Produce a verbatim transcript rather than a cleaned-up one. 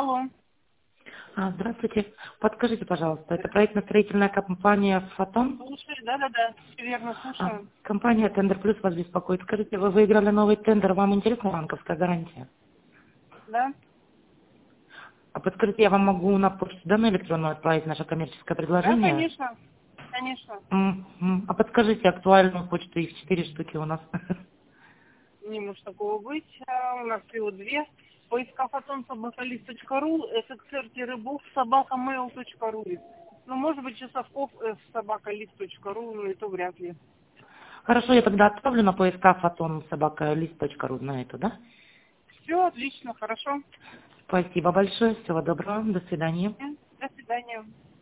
Алло. А, здравствуйте. Подскажите, пожалуйста, это проектно-строительная компания «Фотон»? Слушай, да-да-да, все верно, А, слушаю. компания «Тендер Плюс» вас беспокоит. Скажите, вы выиграли новый тендер, вам интересна банковская гарантия? Да? А подскажите, я вам могу на почту, да, на электронную отправить наше коммерческое Да, предложение? конечно. Конечно. М, м. А подскажите актуальную почту, их четыре штуки у нас. Не может такого быть. А, У нас всего две. Поиска фотон собакалист точка ру, сxr-бов собака mail точка ру. Ну, может быть, часовков собакалист точка ру, но это вряд ли. Хорошо, я тогда отправлю на поиска фотон собака лист точка ру на эту, да? Все, отлично, хорошо. Спасибо большое, всего доброго, до свидания. М, До свидания.